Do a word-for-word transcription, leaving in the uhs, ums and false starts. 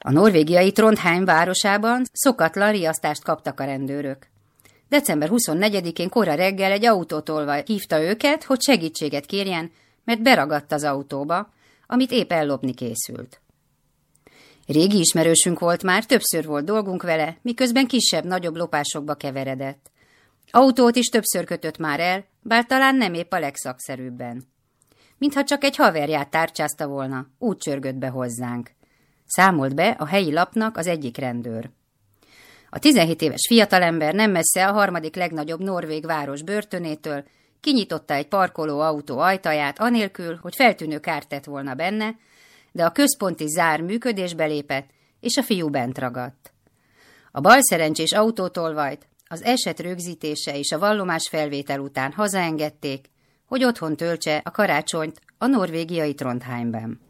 A norvégiai Trondheim városában szokatlan riasztást kaptak a rendőrök. december huszonnegyedikén kora reggel egy autótolvaj hívta őket, hogy segítséget kérjen, mert beragadt az autóba, amit épp ellopni készült. Régi ismerősünk volt már, többször volt dolgunk vele, miközben kisebb-nagyobb lopásokba keveredett. Autót is többször kötött már el, bár talán nem épp a legszakszerűbben. Mintha csak egy haverját tárcsázta volna, úgy csörgött be hozzánk. Számolt be a helyi lapnak az egyik rendőr. A tizenhét éves fiatalember nem messze a harmadik legnagyobb norvég város börtönétől kinyitotta egy parkoló autó ajtaját anélkül, hogy feltűnő kárt tett volna benne, de a központi zár működésbe lépett, és a fiú bent ragadt. A balszerencsés autótolvajt az eset rögzítése és a vallomás felvétel után hazaengedték, hogy otthon töltse a karácsonyt a norvégiai Trondheimben.